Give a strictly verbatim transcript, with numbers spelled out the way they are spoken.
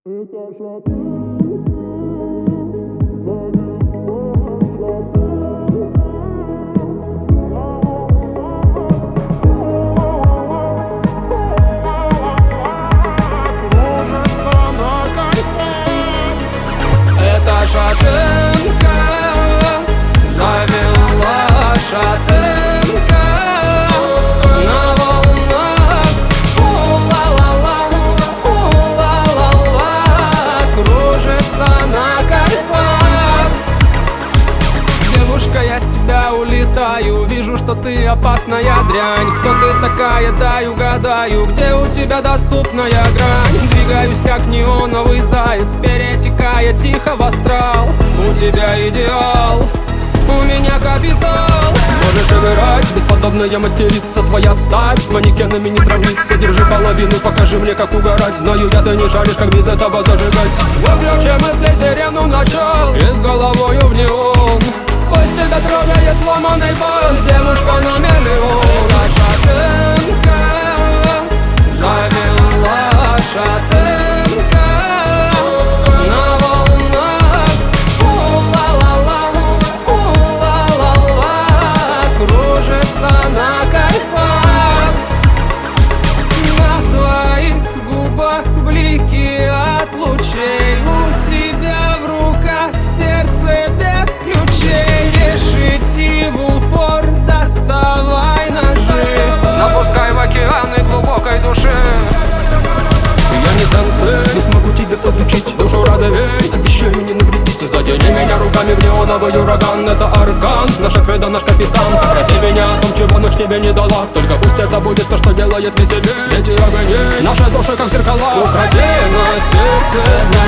Это шаты. Шатенка завела, шатенка на волнах. У-ла-ла-ла, у-ла-ла-ла, кружится на кайфах. Девушка, я с тебя улетаю, вижу, что ты опасная дрянь. Кто ты такая, дай угадаю, где у тебя доступная грань. Двигаюсь как неоновый заяц, перетекая тихо в астрал. У тебя идеал, у меня капитал. Можешь играть, бесподобная мастерица, твоя стать с манекенами не сравнится. Держи половину, покажи мне, как угорать. Знаю я, ты не шаришь, как без этого зажигать. Выключи мысли, сирену начал, и с головою в неон. Пусть тебя трогает ломаный бас, девушка на миллион. Шатенка завела, шатенка на волнах. У-ла-ла-ла, у-ла-ла-ла, кружится на кайфах. На твоих губах блики от лучей, у тебя в руках сердце без ключей. Решите в упор, доставай ножи, запускай в океаны глубокой души. Я не сенсей, не смогу тебе подучить, душу разовей, обещаю не навредить. Задени меня руками в неоновый ураган, это орган, наша кредо, наш капитан. Проси меня о том, чего ночь тебе не дала, только пусть это будет то, что делает веселее. В свете огоней наши души как зеркала, укради на сердце.